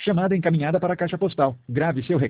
Chamada encaminhada para a caixa postal. Grave seu recado.